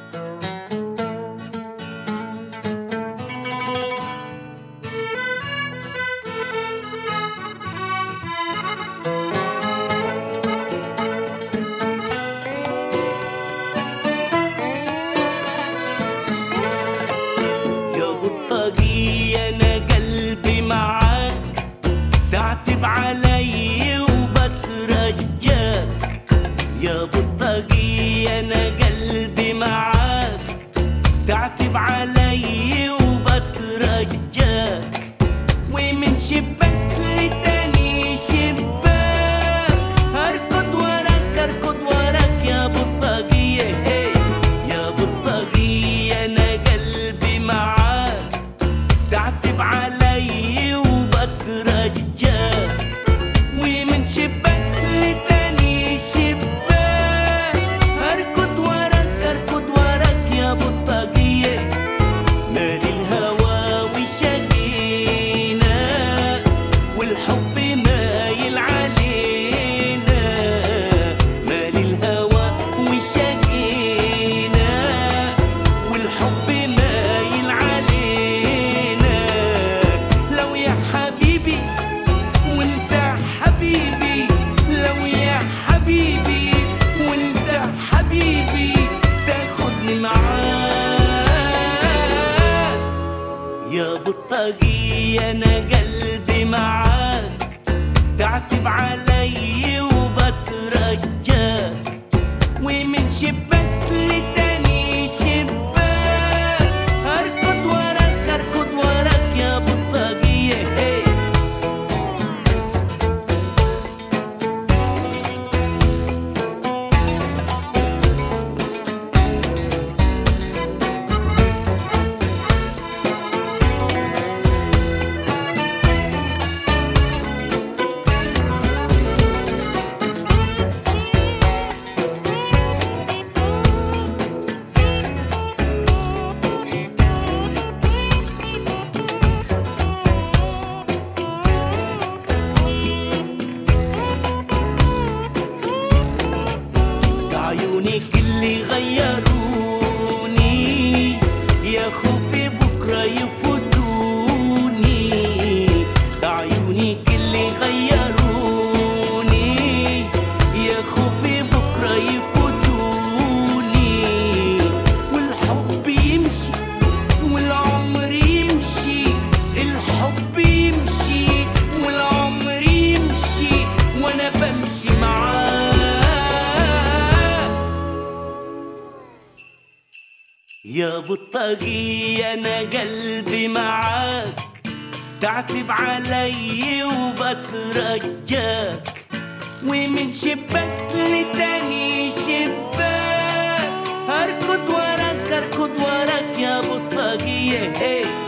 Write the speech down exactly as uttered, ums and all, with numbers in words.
تعتب علي وبترجاك يا بطاقية، أنا قلبي معاك. تعتب علي وبترجاك، ومن شباك لتاني شباك أركض وراك أركض وراك يا بطاقية. يا بطاقية أنا قلبي معاك. تعتب علي وبترجاك، ومن شباك لتاني شباك أركض وراك أركض وراك يا بطاقية. مال الهوى وشقينا والحب مايل علينا. مال الهوى وشقينا والحب مايل علينا. لو يا حبيبي وانت حبيبي، لو يا حبيبي وانت حبيبي تاخدني معاك يا بطاقية، أنا قلبي معاك. تعتب علي وبترجاك، ومن شباك لتاني شباك أركض وراك أركض وراك يا بطاقية. عيونك اللي غيروني، يا خوفي بكرة يفوتوني. عيونك اللي غيروني، يا خوفي بكرة يفوتوني. والحب يمشي والعمر يمشي، الحب يمشي والعمر يمشي، وانا بمشي معاه يا بطاقية، أنا قلبي معاك. تعتب علي وبترجاك، ومن شباك لتاني شباك أركض وراك أركض وراك يا بطاقية.